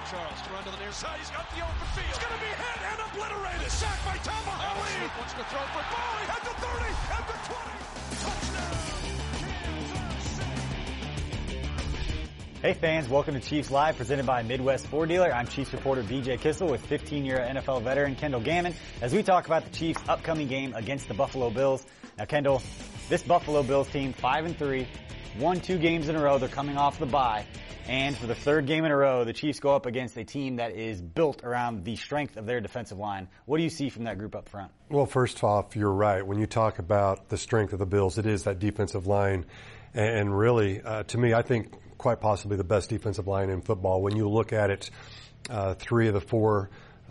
Charles to run to the near side. He's got the open field. He's going to be hit and obliterated. Sacked by Tamahali. Wants to throw for ball. At the 30, at the 20. Touchdown. Hey fans, welcome to Chiefs Live, presented by Midwest Ford Dealer. I'm Chiefs reporter BJ Kissel with 15-year NFL veteran Kendall Gammon as we talk about the Chiefs' upcoming game against the Buffalo Bills. Now Kendall, this Buffalo Bills team, 5-3, won 2 games in a row. They're coming off the bye. And for the 3rd game in a row, the Chiefs go up against a team that is built around the strength of their defensive line. What do you see from that group up front? Well, first off, you're right. When you talk about the strength of the Bills, it is that defensive line. And really, to me, I think quite possibly the best defensive line in football. When you look at it, 3 of the 4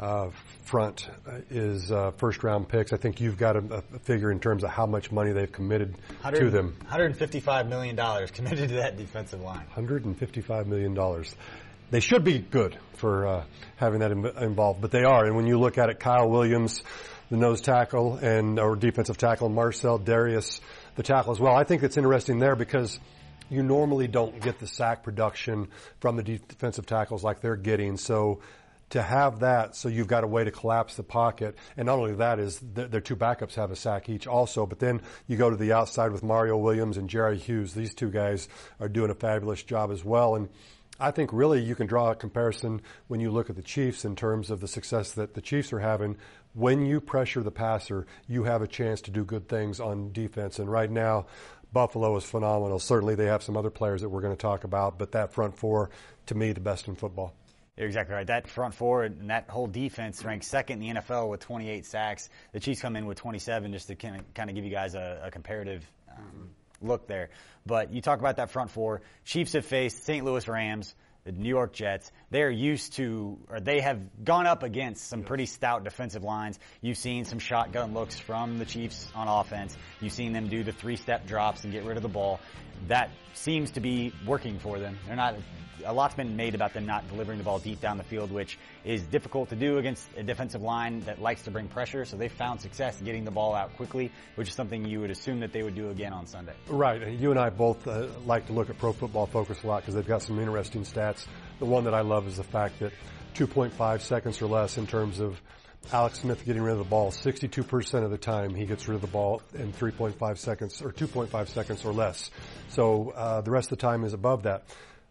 front is first-round picks. I think you've got a figure in terms of how much money they've committed to them. $155 million committed to that defensive line. $155 million. They should be good for having that involved, but they are. And when you look at it, Kyle Williams, the nose tackle, or defensive tackle, Marcell Dareus, the tackle as well. I think it's interesting there because you normally don't get the sack production from the defensive tackles like they're getting. So to have that, so you've got a way to collapse the pocket. And not only that is their 2 backups have a sack each also, but then you go to the outside with Mario Williams and Jerry Hughes. These 2 guys are doing a fabulous job as well. And I think really you can draw a comparison when you look at the Chiefs in terms of the success that the Chiefs are having. When you pressure the passer, you have a chance to do good things on defense. And right now, Buffalo is phenomenal. Certainly they have some other players that we're going to talk about, but that front 4, to me, the best in football. You're exactly right. That front 4 and that whole defense ranks 2nd in the NFL with 28 sacks. The Chiefs come in with 27, just to kind of give you guys a comparative look there. But you talk about that front 4. Chiefs have faced St. Louis Rams, the New York Jets. They're used to, or they have gone up against some pretty stout defensive lines. You've seen some shotgun looks from the Chiefs on offense. You've seen them do the 3-step drops and get rid of the ball. That seems to be working for them. A lot's been made about them not delivering the ball deep down the field, which is difficult to do against a defensive line that likes to bring pressure. So they've found success getting the ball out quickly, which is something you would assume that they would do again on Sunday. Right. You and I both like to look at Pro Football Focus a lot because they've got some interesting stats. The one that I love is the fact that 2.5 seconds or less in terms of Alex Smith getting rid of the ball. 62% of the time he gets rid of the ball in 3.5 seconds or 2.5 seconds or less. So the rest of the time is above that.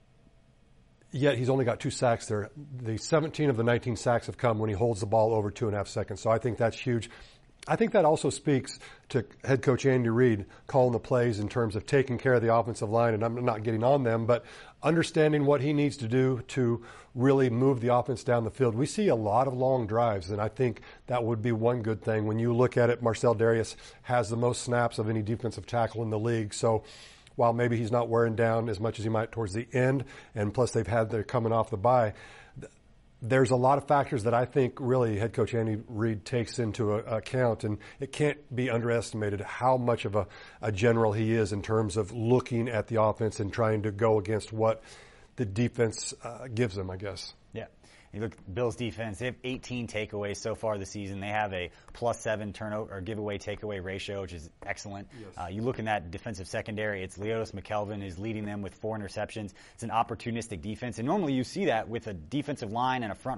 Yet he's only got 2 sacks there. The 17 of the 19 sacks have come when he holds the ball over 2.5 seconds. So I think that's huge. I think that also speaks to head coach Andy Reid calling the plays in terms of taking care of the offensive line, and I'm not getting on them, but understanding what he needs to do to really move the offense down the field. We see a lot of long drives, and I think that would be one good thing. When you look at it, Marcell Dareus has the most snaps of any defensive tackle in the league. So while maybe he's not wearing down as much as he might towards the end, and plus they're coming off the bye, there's a lot of factors that I think really head coach Andy Reid takes into account, and it can't be underestimated how much of a general he is in terms of looking at the offense and trying to go against what the defense gives them, I guess. Yeah. You look at Bills defense, they have 18 takeaways so far this season. They have a +7 turnover or giveaway takeaway ratio, which is excellent. Yes. You look in that defensive secondary, it's Leotis McKelvin is leading them with 4 interceptions. It's an opportunistic defense. And normally you see that with a defensive line and a front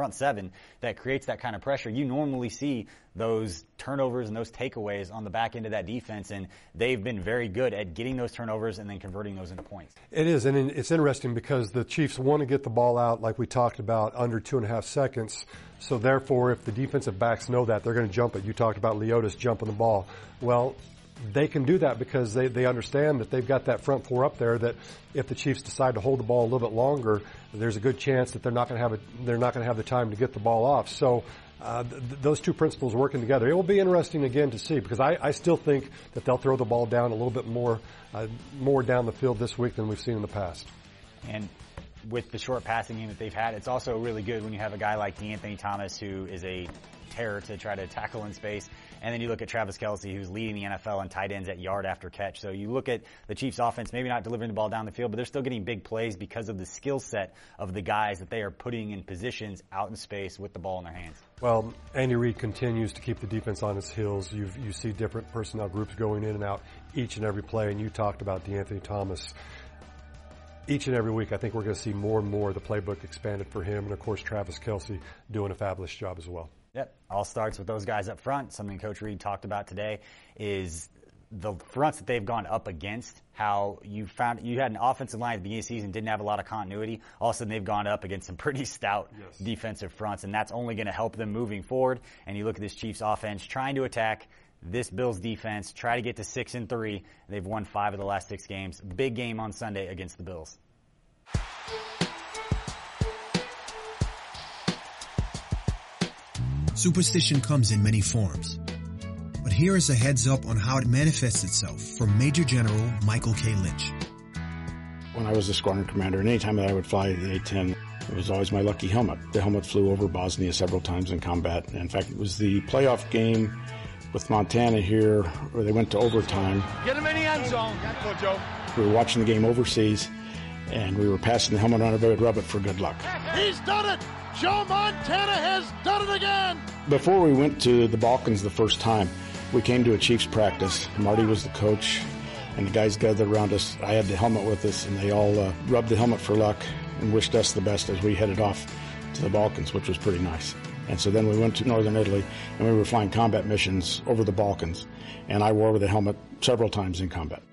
7 that creates that kind of pressure. You normally see those turnovers and those takeaways on the back end of that defense, and they've been very good at getting those turnovers and then converting those into points. It is, and it's interesting because the Chiefs want to get the ball out, like we talked about, under 2.5 seconds. So therefore, if the defensive backs know that, they're going to jump it. You talked about Leotis jumping the ball. Well, they can do that because they understand that they've got that front 4 up there, that if the Chiefs decide to hold the ball a little bit longer, there's a good chance that they're not going to have the time to get the ball off. So those 2 principles working together. It will be interesting again to see, because I still think that they'll throw the ball down a little bit more down the field this week than we've seen in the past. And with the short passing game that they've had, it's also really good when you have a guy like DeAnthony Thomas, who is a terror to try to tackle in space. And then you look at Travis Kelce, who's leading the NFL in tight ends at yard after catch. So you look at the Chiefs offense, maybe not delivering the ball down the field, but they're still getting big plays because of the skill set of the guys that they are putting in positions out in space with the ball in their hands. Well, Andy Reid continues to keep the defense on its heels. You see different personnel groups going in and out each and every play, and you talked about DeAnthony Thomas. each and every week, I think we're going to see more and more of the playbook expanded for him. And, of course, Travis Kelce doing a fabulous job as well. Yep. All starts with those guys up front. Something Coach Reed talked about today is the fronts that they've gone up against, how you had an offensive line at the beginning of the season, didn't have a lot of continuity. All of a sudden, they've gone up against some pretty stout defensive fronts, and that's only going to help them moving forward. And you look at this Chiefs offense trying to attack this Bills defense, try to get to 6-3. They've won 5 of the last 6 games. Big game on Sunday against the Bills. Superstition comes in many forms. But here is a heads up on how it manifests itself from Major General Michael K. Lynch. When I was the squadron commander, and anytime that I would fly the A-10, it was always my lucky helmet. The helmet flew over Bosnia several times in combat. In fact, it was the playoff game with Montana here where they went to overtime. Get him in the end zone. Go, Joe. We were watching the game overseas, and we were passing the helmet on. Everybody would rub it for good luck. He's done it. Joe Montana has done it again. Before we went to the Balkans the first time, we came to a Chiefs practice. Marty was the coach, and the guys gathered around us. I had the helmet with us, and they all rubbed the helmet for luck and wished us the best as we headed off to the Balkans, which was pretty nice. And so then we went to northern Italy, and we were flying combat missions over the Balkans, and I wore the helmet several times in combat.